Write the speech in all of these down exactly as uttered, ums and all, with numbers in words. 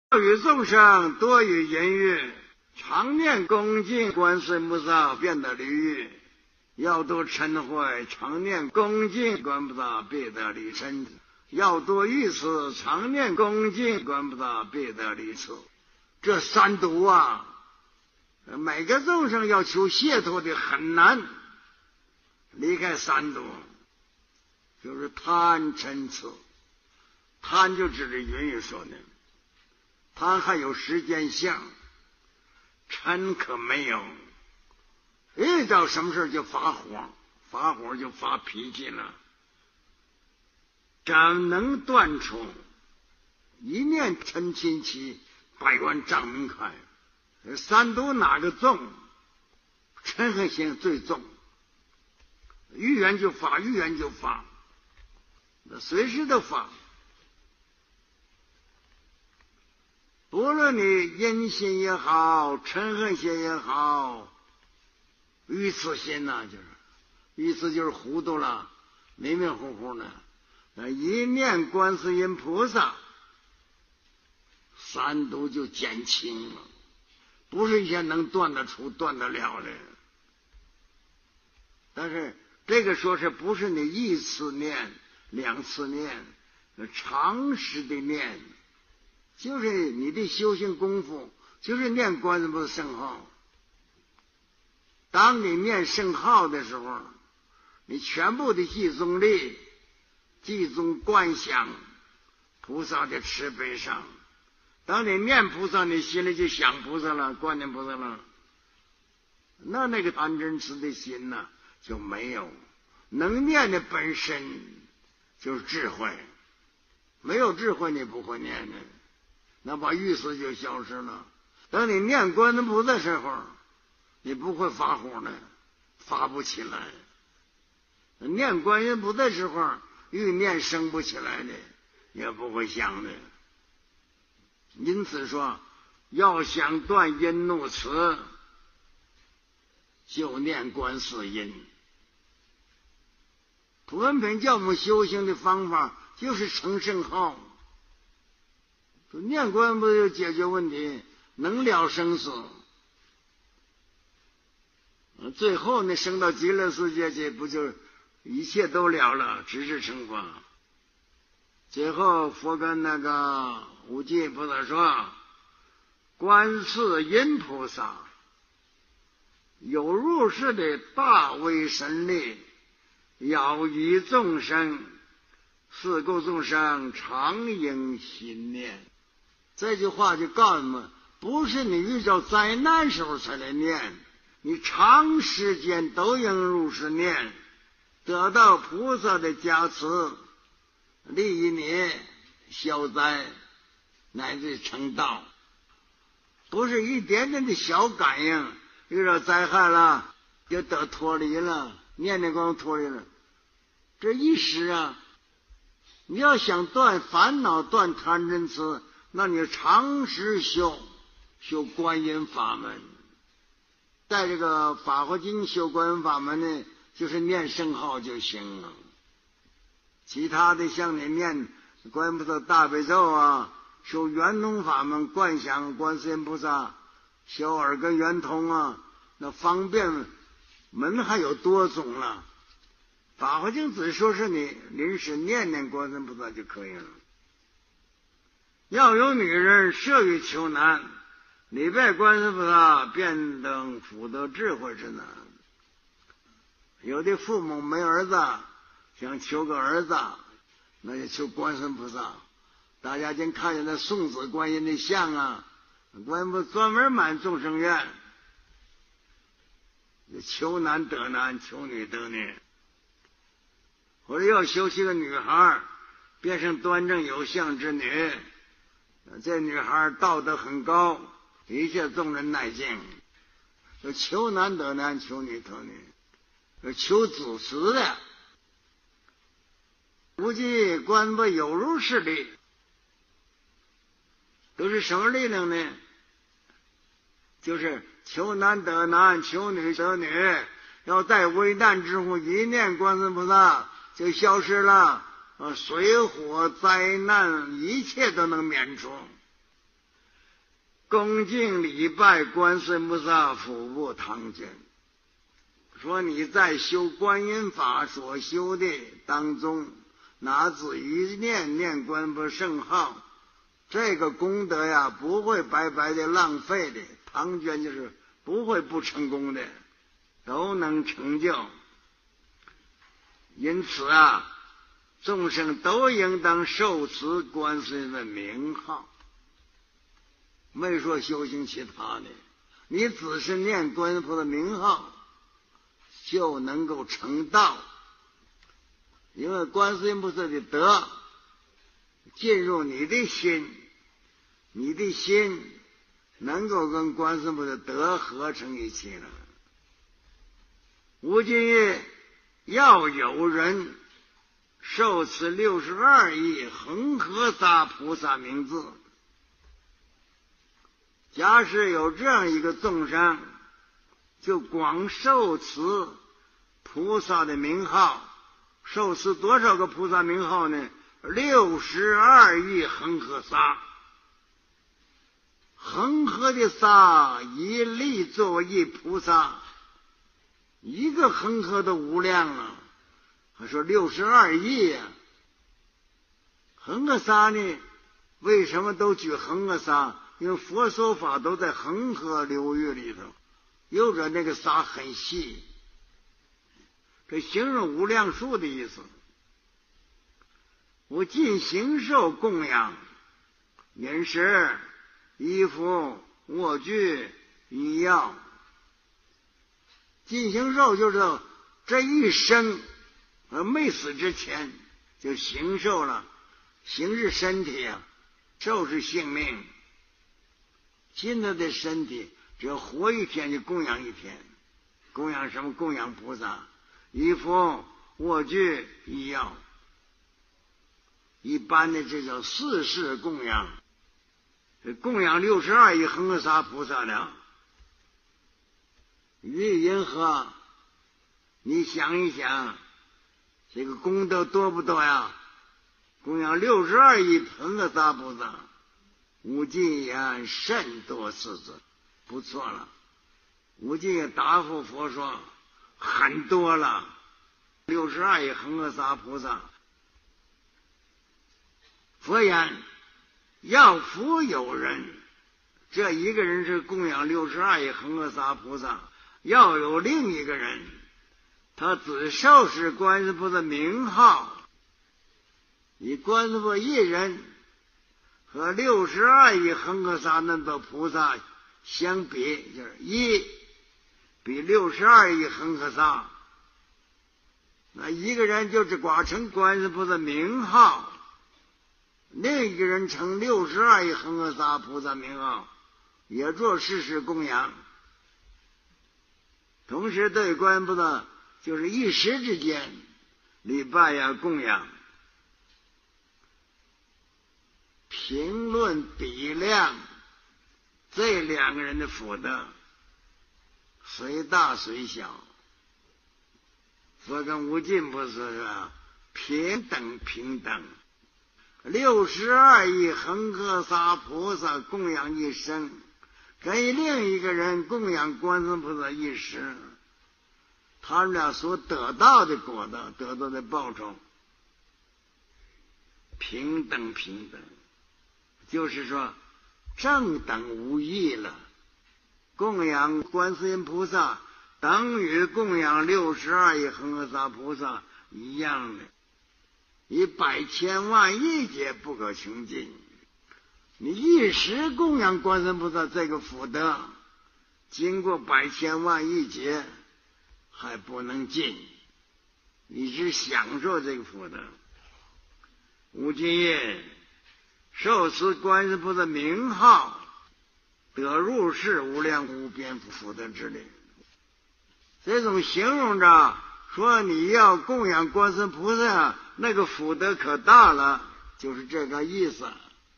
与众生，多于淫欲，常念恭敬观世音菩萨，便得离欲；要多嗔恚，常念恭敬观菩萨，必得离嗔；要多欲思，常念恭敬观菩萨，必得离痴。这三毒啊，每个众生要求解脱的很难，离开三毒，就是贪嗔痴。贪就指着云语说的，贪还有时间相，嗔可没有。遇到什么事就发火，发火就发脾气了。怎能断除？一念嗔心起，百万障门开。三毒哪个重？嗔恨心最重，欲言就发，欲言就发，随时都发。不论你阴心也好，嗔恨心也好，愚痴心呐、啊，就是愚痴就是糊涂了，迷迷糊糊的。一念观世音菩萨，三毒就减轻了，不是一下能断得出、断得了的。但是这个说是不是你一次念、两次念，长时的念。就是你的修行功夫，就是念观世音菩萨圣号。当你念圣号的时候，你全部的集中力、集中观想菩萨的慈悲上。当你念菩萨，你心里就想菩萨了，观念菩萨了，那那个贪嗔痴的心呢、啊、就没有。能念的本身就是智慧，没有智慧你不会念的。那把欲思就消失了。当你念观音菩萨的时候，你不会发火的，发不起来。念观音菩萨的时候，欲念生不起来的，也不会想的。因此说，要想断阴怒慈，就念观世音。普门品教我们修行的方法，就是称圣号。念观音菩萨就解决问题，能了生死。最后呢，升到极乐世界去，不就一切都了了，直至成佛。最后佛跟那个无极菩萨说：“观世音菩萨有如是的大威神力，要益众生，是故众生常应心念。”这句话就告诉我们，不是你遇到灾难时候才来念，你长时间都应如是念，得到菩萨的加持，利益你消灾乃至成道。不是一点点的小感应，遇到灾害了就得脱离了，念念光脱离了，这一时啊。你要想断烦恼、断贪嗔痴，那你长时修修观音法门。在这个法华经修观音法门呢，就是念圣号就行了。其他的像你念观音菩萨大悲咒啊，修圆通法门观想观世音菩萨，修耳根圆通啊，那方便门还有多种了。法华经只说是你临时念念观世音菩萨就可以了。要有女人摄于求男，礼拜观世音菩萨，便等福德智慧之难。有的父母没儿子，想求个儿子，那就求观世音菩萨。大家经看见那送子观音的像啊，观音菩萨专门满众生愿，求男得男，求女得女。或者要修起个女孩，变成端正有相之女，这女孩道德很高，一切众人乃敬。求男得男，求女得女，求子嗣的。无极观不有如是力，都是什么力量呢？就是求男得男，求女得女。要在危难之后一念观世音菩萨就消失了，水火灾难一切都能免除。 恭敬礼拜观世音菩萨腹部唐卷，说你在修观音法所修的当中，拿自一念念观音菩萨圣号，这个功德呀不会白白的浪费的，唐卷就是不会不成功的，都能成就。因此啊，众生都应当受持观世音的名号，没说修行其他的，你只是念观音菩萨名号就能够成道。因为观世音菩萨的德进入你的心，你的心能够跟观世音菩萨德合成一起了。无尽业要有人受持六十二亿恒河沙菩萨名字，假使有这样一个众生，就光受持菩萨的名号，受持多少个菩萨名号呢？六十二亿恒河沙。恒河的沙一粒作为一菩萨，一个恒河的无量啊，还说六十二亿啊。恒河沙呢，为什么都举恒河沙？因为佛说法都在恒河流域里头，有着那个沙很细，这形容无量数的意思。我尽形受供养，饮食、衣服、卧具、医药。尽形受就是这一生而没死之前就形受了，形是身体啊，受是性命。现在的身体只要活一天就供养一天，供养什么？供养菩萨。衣服、卧具、医药，一般的这叫四世供养，供养六十二亿恒河沙菩萨了。于因何？你想一想，这个功德多不多呀？供养六十二亿恒河沙菩萨，无尽言甚多世子，不错了。无尽也答复佛说，很多了，六十二亿恒河沙菩萨。佛言：要复有人，这一个人是供养六十二亿恒河沙菩萨，要有另一个人，他只受是观世菩萨名号，以观世菩萨一人和六十二亿恒河沙那么菩萨相比，就是一比六十二亿恒河沙，那一个人就是光成观世菩萨名号，另一个人成六十二亿恒河沙菩萨名号，也做世事供养。同时对观音菩萨就是一时之间礼拜呀供养。评论比量这两个人的福德虽大虽小，佛跟无尽菩萨说平等平等。六十二亿恒河沙菩萨供养一生，跟另一个人供养观世菩萨一时，他们俩所得到的果德，得到的报酬平等平等，就是说正等无异了。供养观世音菩萨等于供养六十二亿恒河沙菩萨一样的，以百千万亿劫不可穷尽。你一时供养观世音菩萨这个福德，经过百千万亿劫还不能尽，你只享受这个福德。无尽业受持观世菩萨名号，得入世无量无边福德之力。这种形容着说你要供养观世菩萨，那个福德可大了，就是这个意思。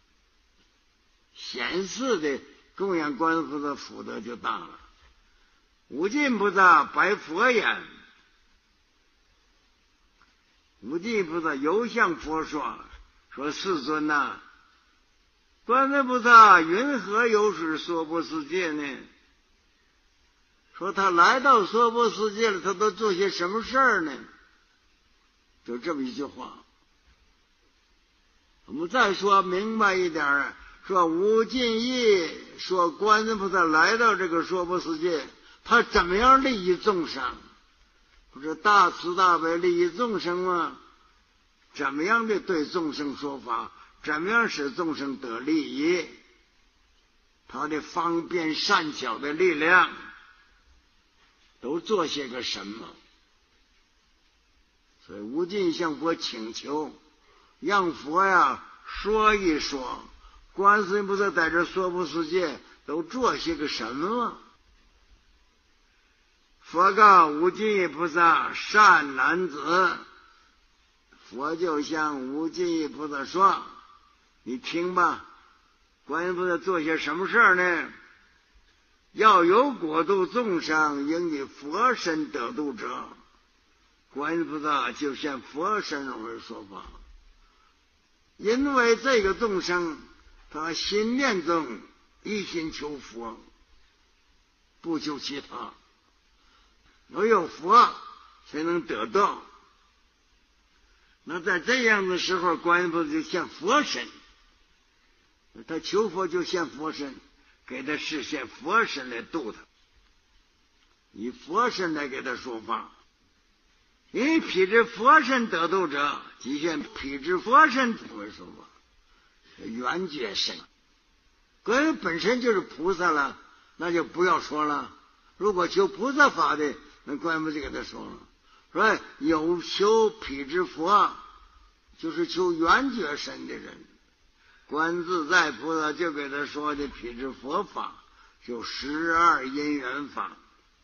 显示的供养观世菩萨福德就大了。无尽菩萨白佛言：无尽菩萨又向佛说，说世尊呐、啊， 观世菩萨云何有是娑婆世界呢？说他来到娑婆世界了，他都做些什么事儿呢？就这么一句话。我们再说明白一点，说无尽意说观世菩萨来到这个娑婆世界，他怎么样利益众生？不是大慈大悲利益众生吗？怎么样的对众生说法？怎么样使众生得利益？他的方便善巧的力量都做些个什么？所以无尽向佛请求，让佛呀说一说观世音菩萨在这娑婆世界都做些个什么。佛告无尽意菩萨：善男子。佛就向无尽意菩萨说：你听吧，观音菩萨做些什么事儿呢？要有果度众生，应以佛身得度者，观音菩萨就现佛身而说法。因为这个众生他心念中一心求佛，不求其他，唯有佛才能得到。那在这样的时候，观音菩萨就现佛身，他求佛就现佛身，给他实现佛身来度他，以佛身来给他说法。因为披着佛身得度者，即现披着佛身为说法，圆觉身。观音本身就是菩萨了，那就不要说了。如果求菩萨法的，那观音菩萨就给他说了，说有求披着佛，就是求圆觉身的人，观自在菩萨就给他说的披着佛法，就十二因缘法。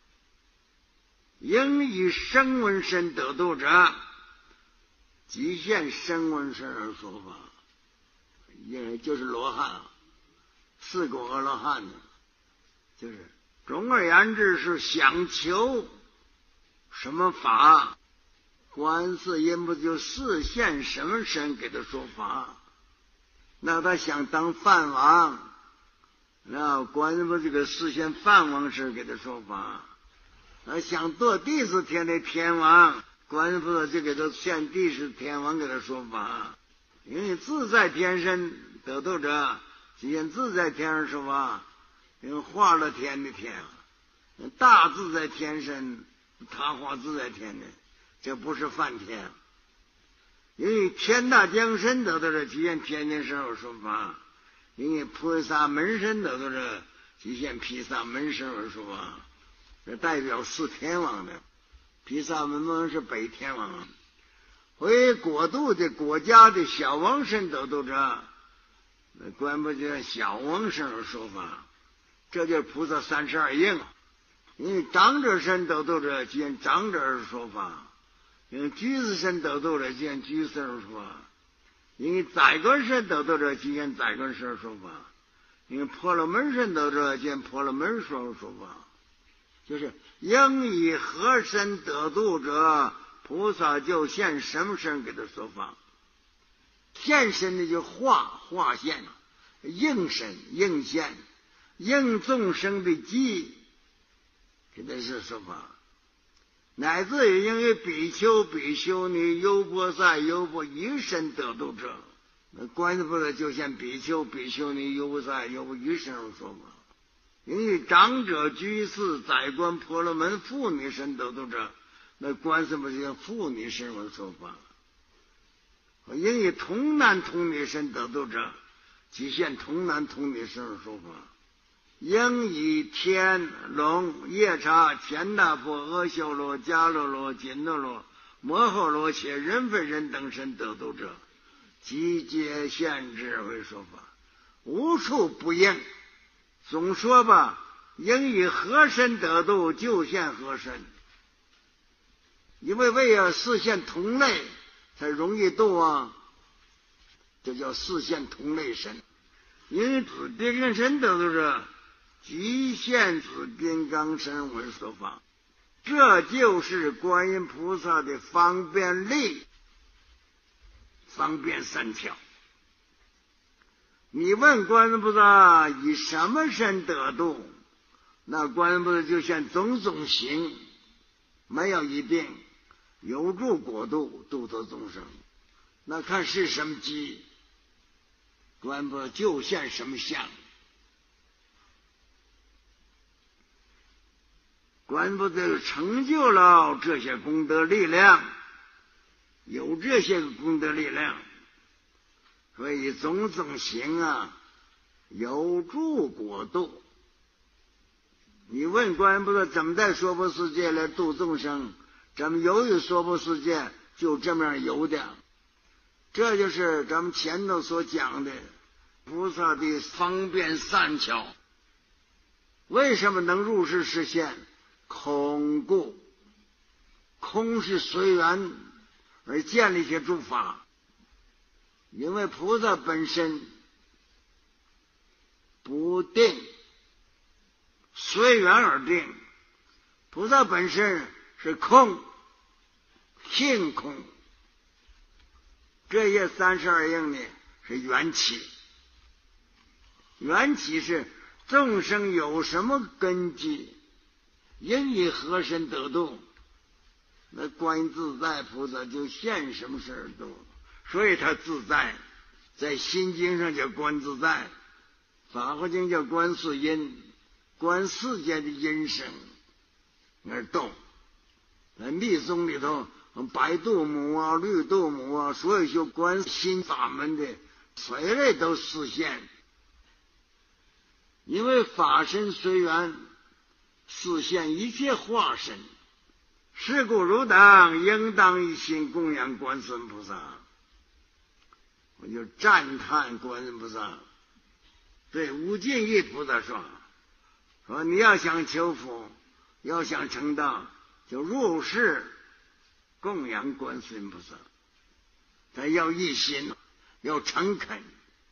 应以声闻身得度者，即现声闻身而说法，也就是罗汉，四果阿罗汉呢，就是总而言之是想求什么法，观世音菩萨就示现什么身给他说法。那他想当梵王，那观世音菩萨这个示现梵王身给他说法。他想做第四天的天王，观音菩萨就给他现第四天王给他说法。因为自在天身得度者，即现自在天上说法，因为化了天的天，大自在天身，他化自在天的，这不是梵天。因为天大将身得度者，即现天天身而说法。因为菩萨门身得度者，即现毗萨门身而说法。这代表四天王的，毗萨门王是北天王。为国度的国家的小王身得度者，观不见小王身而说法，这就是菩萨三十二应。因为长者身得度者，见长者而说法；因为居士身得度者，见居士而说法；因为宰官身得度者，见宰官身而说法；因为婆罗门身得度者，见婆罗门身而说法。就是应以何身得度者，菩萨就现什么身给他说法。现身的就化化现，应身应现，应众生的机给他是说法。乃至于因为比丘比丘尼优波塞优波一身得度者，那观世菩萨就现比丘比丘尼优波塞优波一身而说法。因为长者居士宰官婆罗门妇女身得度者，那观世菩萨妇女身而说法。因为童男童女身得度者，即现童男童女身而说法。应以天龙夜叉乾大婆阿修罗迦罗罗紧那罗摩诃罗且人非人等身得度者，即皆现之为说法，无处不应。总说吧，应以何身得度，就现何身。因为为了示现同类，才容易度啊，这叫示现同类身。因为紫金刚身得度者，即现紫金刚身为说法。这就是观音菩萨的方便力，方便三巧。 你问观世菩萨以什么身得度？那观世菩萨就现种种形，没有一定，有助果度，度脱众生。那看是什么机，观世菩萨就现什么相。观世菩萨成就了这些功德力量，有这些功德力量，所以种种行啊，有助果度。你问观世菩萨怎么在娑婆世界来度众生，怎么由于娑婆世界就这么样游的？这就是咱们前头所讲的菩萨的方便善巧。为什么能入世实现？空故，空是随缘而建立一些诸法，因为菩萨本身不定，随缘而定。菩萨本身是空，性空。这些三十二应呢是缘起，缘起是众生有什么根基，因以何身得度，那观音自在菩萨就现什么事而度，所以他自在。在心经上叫观自在，法华经叫观世音，观世间的音声而动。在密宗里头，白度母啊、绿度母啊，所有修观心法门的，随类都示现。因为法身随缘，示现一切化身。是故汝等应当一心供养观世音菩萨。我就赞叹观世音菩萨对无尽意菩萨说：说你要想求福，要想成道，就入世供养观世音菩萨。他要一心，要诚恳。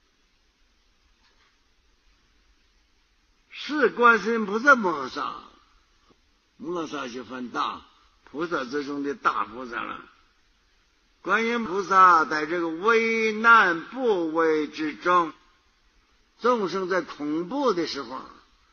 是观世音菩萨摩萨，摩萨就分大菩萨之中的大菩萨了。观音菩萨在这个危难不危之中，众生在恐怖的时候，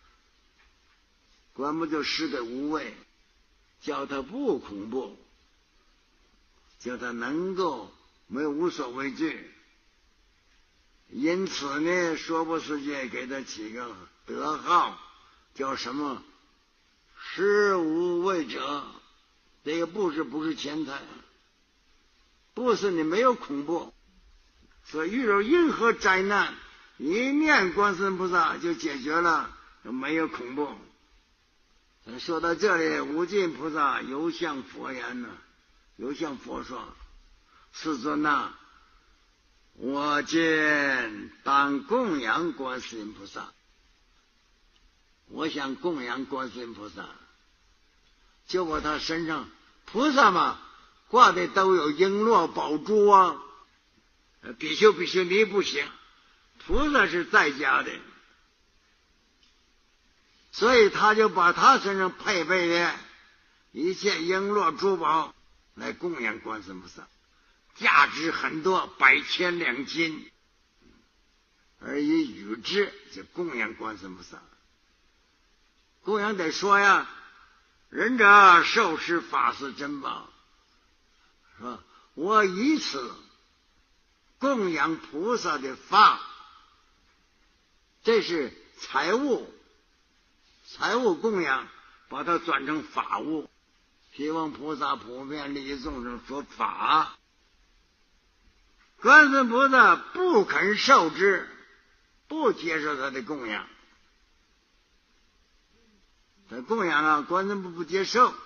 观不就施给无畏，叫他不恐怖，叫他能够没有无所畏惧。因此呢，娑婆世界给他起个德号，叫什么？施无畏者。这个布施不是钱财，布施你没有恐怖，所以遇到任何灾难，一念观世音菩萨就解决了，没有恐怖。说到这里，无尽菩萨犹向佛言呢，犹向佛说：世尊呐，我今当供养观世音菩萨。我想供养观世音菩萨，就把他身上菩萨嘛挂的都有璎珞宝珠啊，比丘比丘尼不行，菩萨是在家的，所以他就把他身上配备的一切璎珞珠宝来供养观世音菩萨，价值很多，百千两金，而以与之就供养观世音菩萨。供养得说呀，仁者受持法是珍宝，是吧？我以此供养菩萨的法，这是财物，财物供养，把它转成法物，希望菩萨普遍利益众生说法。观世音菩萨不肯受之，不接受他的供养。他供养啊，观世音不接受。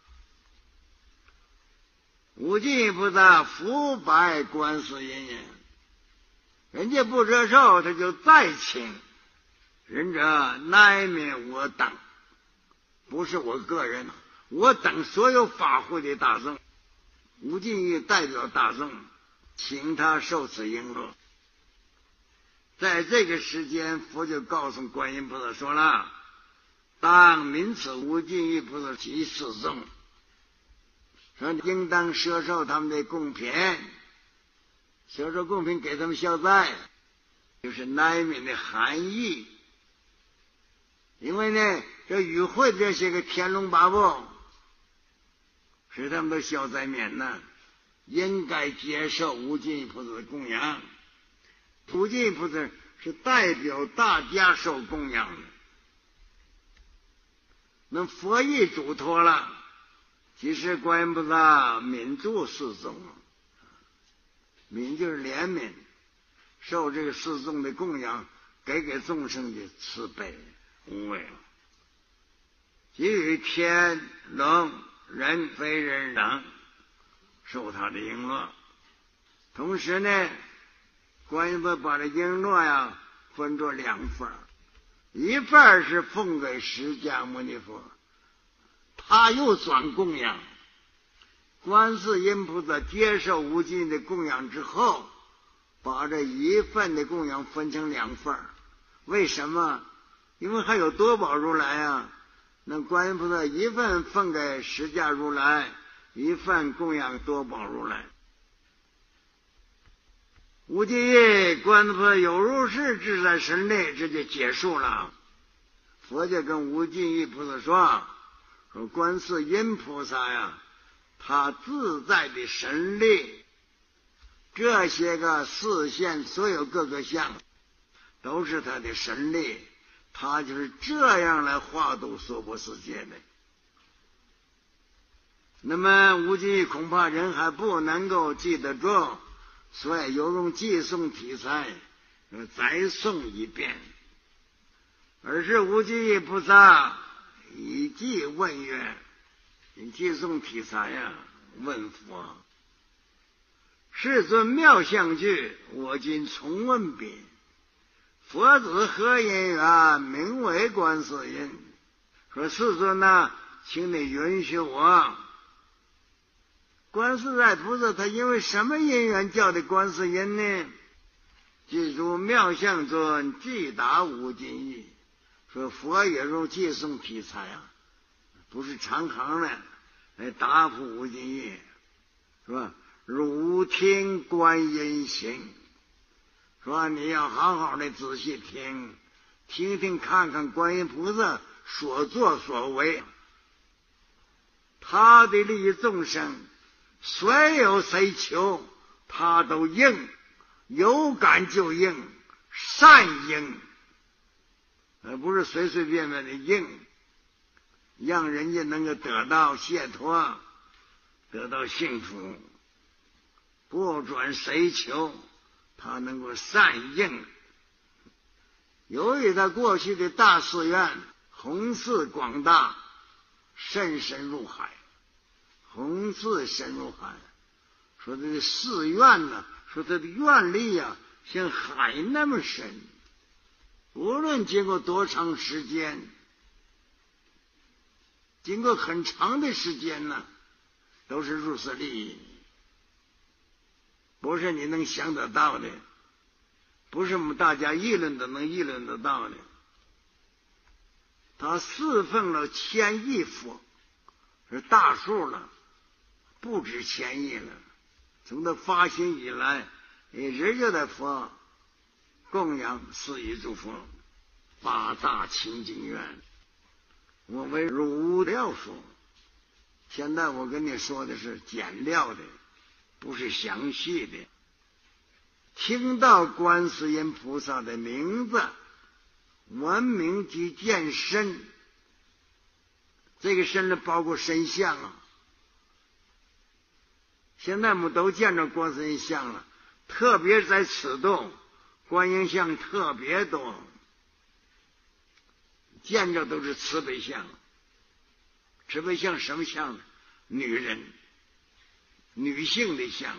无尽菩萨福白观世音也，人家不接受，他就再请。仁者乃免我等，不是我个人，我等所有法会的大众，无尽意代表大众，请他受此璎珞。在这个时间，佛就告诉观音菩萨说了：当明此无尽意菩萨其示众，说应当摄受他们的供品，摄受供品给他们消灾， 就是南闽的含义。因为呢，这与会这些个天龙八部是他们的消灾免难，应该接受无尽菩萨的供养。无尽菩萨是代表大家受供养的，那佛意嘱托了，其实观音菩萨悯助四众，悯就是怜悯，受这个四众的供养，给给众生的慈悲无畏，给予天龙人非人等受他的璎珞。同时呢，观音菩萨把这璎珞呀分作两份，一份是奉给释迦牟尼佛，他又转供养。观世音菩萨接受无尽的供养之后，把这一份的供养分成两份。为什么？因为还有多宝如来啊，那观音菩萨一份奉给释迦如来，一份供养多宝如来。无尽意观音菩萨有如是自在神力，这就结束了。佛就跟无尽意菩萨说，说观世音菩萨呀，他自在的神力，这些个视线所有各个相都是他的神力，他就是这样来化度娑婆世界的。那么无尽意恐怕人还不能够记得住，所以有用寄诵题材再诵一遍。而是无尽意菩萨以偈问曰，以寄诵题材呀、啊、问佛，世尊妙相具，我今重问彼，佛子何因缘名为观世音？说世尊呐、啊，请你允许我，观世在菩萨他因为什么因缘叫的观世音呢？记住妙相尊即答无尽意，说佛也用寄诵题材啊，不是长行的来答复无尽意，是吧？汝听观音行，说你要好好的仔细听，听听看看观音菩萨所作所为，他的利益众生，虽有谁求，他都应，有感就应，善应，而不是随随便便的应，让人家能够得到解脱，得到幸福。不准谁求，他能够善应。由于他过去的大寺院弘誓广大，深深入海，弘誓深入海，说这个寺院呢，说他的愿力啊像海那么深，无论经过多长时间，经过很长的时间呢，都是如此利益，不是你能想得到的，不是我们大家议论的能议论得到的。他侍奉了千亿佛，是大数了，不止千亿了。从他发心以来，一直就在佛供养四亿诸佛，八大清净愿。我为如料说，现在我跟你说的是简料的，不是详细的。听到观世音菩萨的名字，闻名即见身，这个身呢包括身相啊。现在我们都见着观世音像了，特别在此度，观音像特别多，见着都是慈悲像。慈悲像什么像呢？女人，女性的像。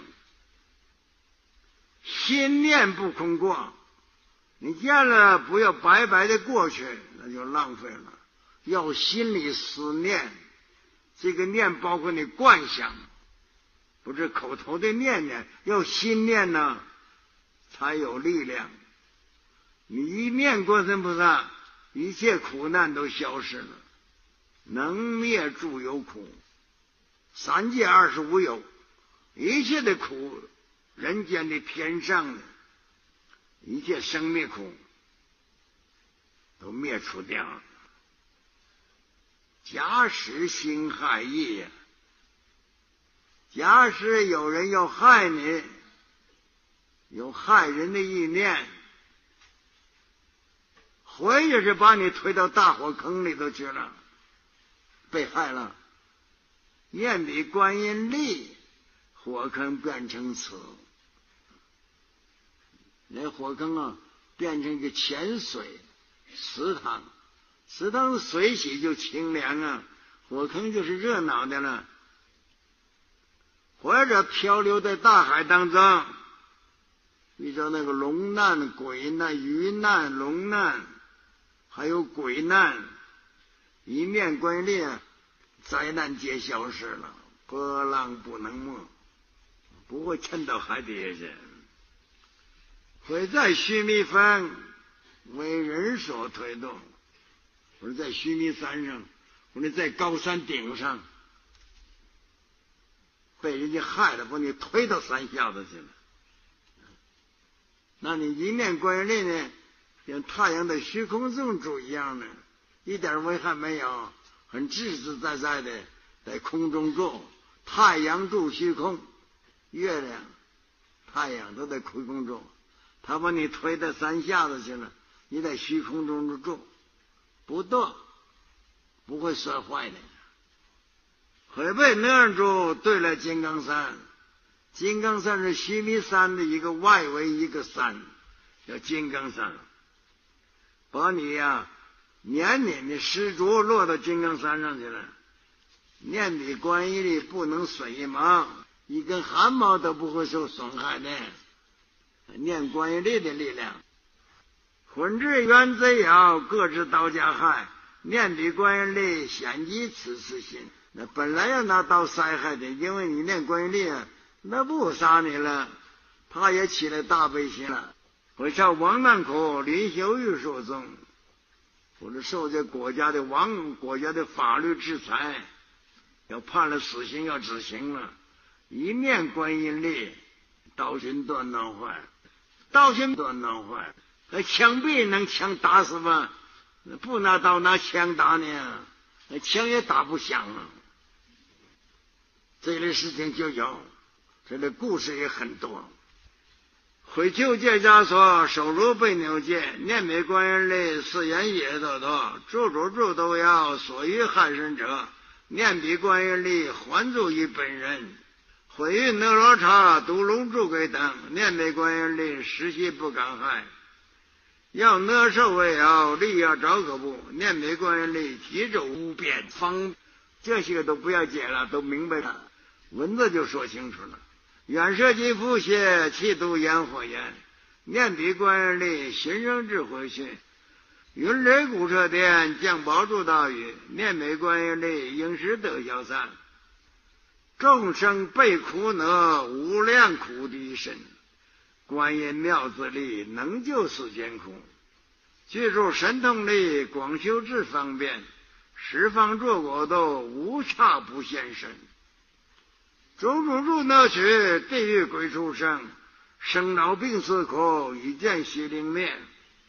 心念不空过，你见了不要白白的过去，那就浪费了，要心里思念。这个念包括你观想，不是口头的念念，要心念呢才有力量。你一念观世音菩萨，一切苦难都消失了，能灭诸有苦，三界二十五有，一切的苦，人间的天上的， 一切生灭苦都灭除掉了。假使心害意，假使有人要害你，有害人的意念，或者是把你推到大火坑里头去了，被害了，念彼观音力，火坑变成此。那火坑啊，变成一个浅水池塘，池塘的水洗就清凉啊，火坑就是热闹的了。或者漂流在大海当中，遇到那个龙难、鬼难、鱼难、龙难，还有鬼难，一念观音力，灾难皆消失了，波浪不能没，不会沉到海底下去。会在须弥峰为人所推动，或者在须弥山上，或者在高山顶上，被人家害了，把你推到山下头去了。那你一念观音力呢，像太阳在虚空中住一样的，一点危害没有，很自自在在的在空中住。太阳住虚空，月亮、太阳都在虚空中，他把你推到山下头去了，你在虚空中住，不动，不会摔坏的。会被哪住对了金刚山，金刚山是须弥山的一个外围一个山，叫金刚山，把你呀、啊、年年的施主落到金刚山上去了，念彼观音力不能损一毛，一根汗毛都不会受损害的。念观音力的力量，混至缘贼妖，各自刀加害，念彼观音力显及此次心。那本来要拿刀杀害的，因为你念观音力，那不杀你了，他也起了大悲心了，会受亡难苦，临修狱受中，或者受这国家的王国家的法律制裁，要判了死刑要执行了，一念观音力，刀心断脑坏，刀心断脑坏，那枪毙能枪打死吗？不拿刀拿枪打你，那枪也打不响啊。这类事情就有，这类故事也很多。回求戒家说，手如被扭戒，念彼观音力，是言也多多，处处处都要所欲害身者，念彼观音力，还助于本人。毁于哪罗刹，独龙诸鬼等，念彼观音力，实系不敢害。要哪受为要力要找可不，念彼观音力，急走无边方，这些个都不要解了，都明白了，文字就说清楚了。远摄及复邪，气度烟火焰，念彼观音力，心生智慧心。云雷鼓彻电，降宝珠大雨，念彼观音力，应时得消散。众生被苦恼，无量苦敌深，观音妙自力，能救世间苦。具足神通力，广修智方便，十方诸国都无差不现身。种种入那去，地狱鬼畜生，生老病死苦，一见悉灵灭。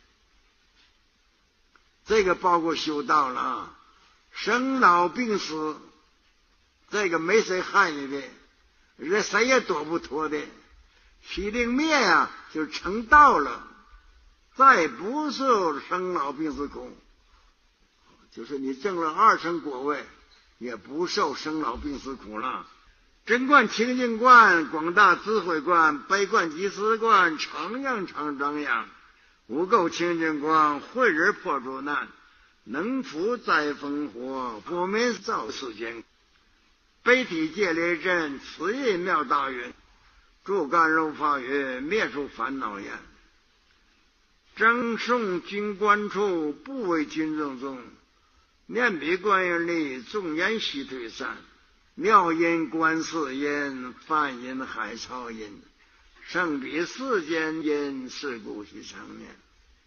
这个包括修道了啊，生老病死，这个没谁害你的，这谁也躲不脱的。悉灵灭啊，就成道了，再不受生老病死苦，就是你证了二乘果位，也不受生老病死苦了。真观清净观，广大智慧观，悲观集思观，常样常张扬，无垢清净观，慧人破诸难，能伏灾风火，佛门造世间。悲体戒雷震，此印妙大云，助甘柔法云，灭除烦恼焰。争诵君观处，不为君正宗，念彼观音力，众言悉退散。妙音观世音，梵音海潮音，胜彼世间音，是故须常念。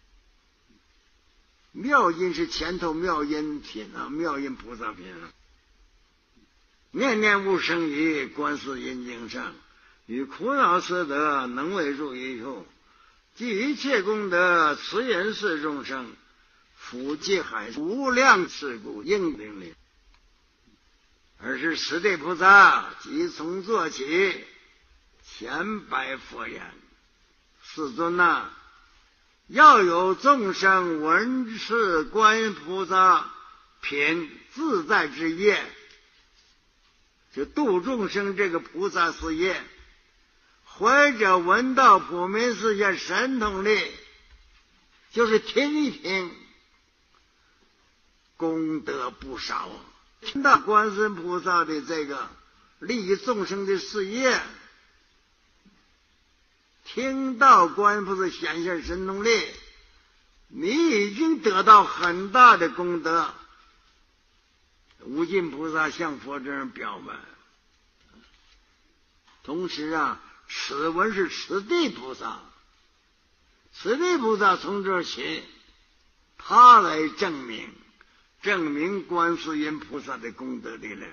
妙音是前头妙音品啊，妙音菩萨品啊。念念无生疑，观世音经上，与苦恼失得，能为入一处。 即一切功德，慈人世众生，普济海无量事故应领领。而是十地菩萨即从做起，前白佛言：世尊呐、啊，要有众生闻是观音菩萨品自在之业，就度众生这个菩萨事业，或者闻到普门示现神通力，就是听一听，功德不少。听到观世音菩萨的这个利益众生的事业，听到观音菩萨显现神通力，你已经得到很大的功德。无尽菩萨向佛这样表白。同时啊，此文是此地菩萨，此地菩萨从这儿起，他来证明证明观世音菩萨的功德力量。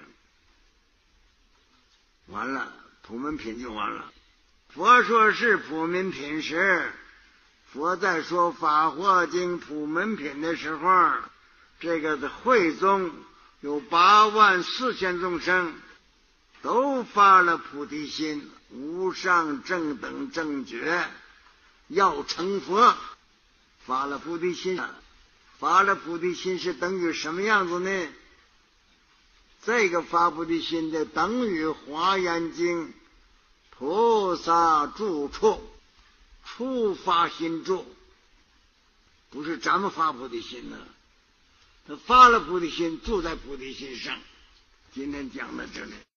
完了，普门品就完了。佛说是普门品时，佛在说法华经普门品的时候，这个的会中有八万四千众生都发了菩提心，无上正等正觉，要成佛。发了菩提心，发了菩提心是等于什么样子呢？这个发菩提心的等于华严经菩萨住处，初发心住，不是咱们发菩提心呢，他发了菩提心，住在菩提心上。今天讲到这里。